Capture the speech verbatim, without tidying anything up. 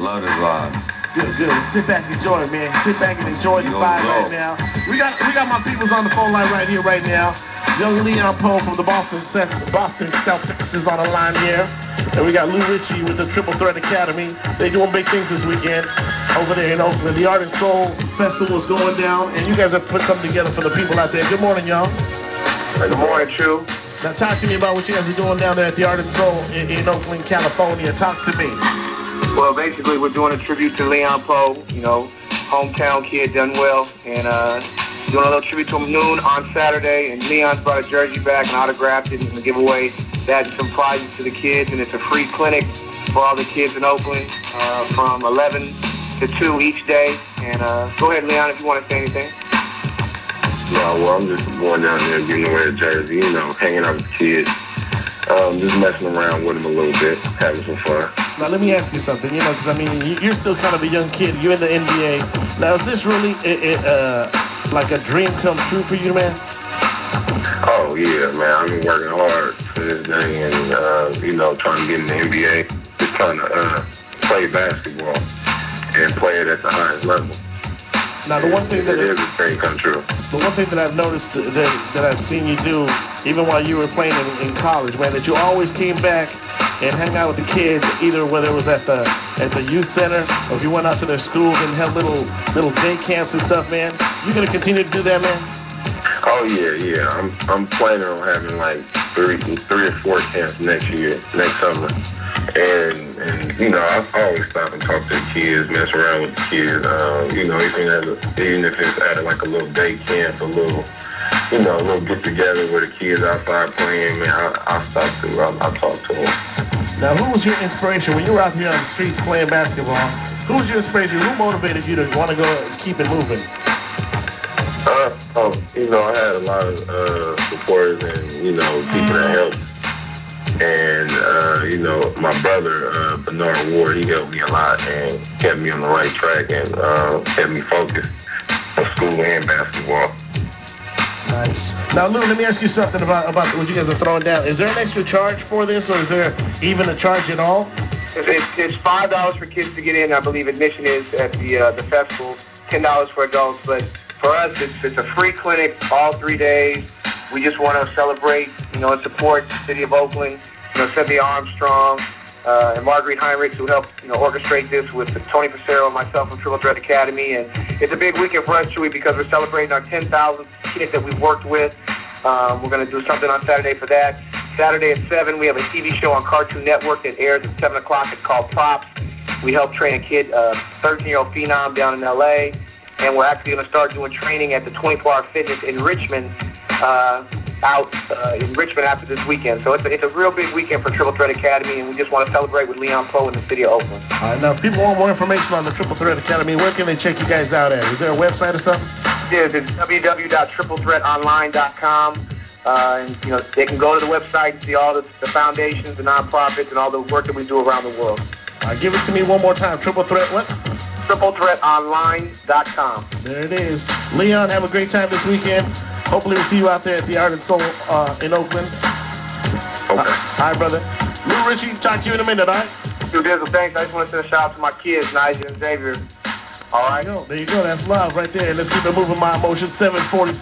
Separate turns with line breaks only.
Love this vibe.
Good, good. Sit back and enjoy it, man. Sit back and enjoy the
Yo,
vibe
yo.
right now. We got we got my peoples on the phone line right here, right now. Young Leon Poe from the Boston Celtics, Boston Celtics is on the line here. And we got Lou Ritchie with the Triple Threat Academy. They doing big things this weekend over there in Oakland. The Art and Soul Festival is going down, and you guys have put something together for the people out there. Good morning, y'all.
Good morning, True.
Now talk to me about what you guys are doing down there at the Art and Soul in, in Oakland, California. Talk to me.
Well, basically, we're doing a tribute to Leon Poe, you know, hometown kid, done well, and uh, doing a little tribute to him noon on Saturday, and Leon's brought a jersey back and autographed it and going to give away that and some prizes to the kids, and it's a free clinic for all the kids in Oakland uh, from eleven to two each day. And uh, go ahead, Leon, if you want to say anything.
No, well, I'm just going down there giving away a jersey, you know, hanging out with the kids, um, just messing around with them a little bit, having some fun.
Now, let me ask you something, you know, because, I mean, you- you're still kind of a young kid. You're in the N B A. Now, is this really uh, uh, like a dream come true for you, man?
Oh, yeah, man, I've been working hard for this thing and, uh, you know, trying to get in the N B A, just trying to uh, play basketball and play it at the highest level.
Now, the one thing that
It is a dream come true.
the one thing that I've noticed that, that I've seen you do, even while you were playing in, in college, man, that you always came back and hang out with the kids, either whether it was at the at the youth center or if you went out to their schools and held little little day camps and stuff, man. You gonna continue to do that, man?
Oh, yeah, yeah, I'm I'm planning on having like three, three or four camps next year, next summer. And, and you know, I always stop and talk to the kids, mess around with the kids. Um, you know, even, at a, even if it's at like a little day camp, a little, you know, a little get together where the kids outside playing, man, I, I'll stop to, I'll, I'll talk to them.
Now, who was your inspiration when you were out here on the streets playing basketball? Who was your inspiration? Who motivated you to want to go and keep it moving?
Uh, oh, you know, I had a lot of uh, supporters and, you know, people that helped. And, uh, you know, my brother, uh, Bernard Ward, he helped me a lot and kept me on the right track and uh, kept me focused on school and basketball.
Nice. Now, Lou, let me ask you something about, about what you guys are throwing down. Is there an extra charge for this, or is there even a charge at all?
It's, it's five dollars for kids to get in. I believe admission is at the uh, the festival, ten dollars for adults. But for us, it's, it's a free clinic all three days. We just want to celebrate, you know, and support the city of Oakland. You know, Cynthia Armstrong uh, and Marguerite Heinrichs, who helped, you know, orchestrate this with Tony Passero and myself from Triple Threat Academy. And it's a big weekend for us, Chewy, because we're celebrating our ten thousandth kids that we've worked with. Um, we're going to do something on Saturday for that. Saturday at seven, we have a T V show on Cartoon Network that airs at seven o'clock. It's called Props. We helped train a kid, a thirteen-year-old phenom down in L A. And we're actually going to start doing training at the twenty-four hour Fitness in Richmond, uh, out uh, in Richmond after this weekend. So it's a, it's a real big weekend for Triple Threat Academy, and we just want to celebrate with Leon Poe in the city of Oakland.
All right, now, if people want more information on the Triple Threat Academy, where can they check you guys out at? Is there a website or something?
Yeah, it's w w w dot triple threat online dot com. Uh, and, you know, they can go to the website and see all the, the foundations, the nonprofits, and all the work that we do around the world.
All right, give it to me one more time. Triple Threat what?
triple threat online dot com.
There it is. Leon, have a great time this weekend. Hopefully we'll see you out there at the Art and Soul uh, in Oakland.
Okay.
Uh, all right, brother. Lou Ritchie, talk to you in a minute, all right?
Dude, Dizzle, thanks. I just want to send a shout out to my kids, Nigel and Xavier. All right?
There you go. There you go. That's love right there. Let's keep it moving. My emotion seven forty-six.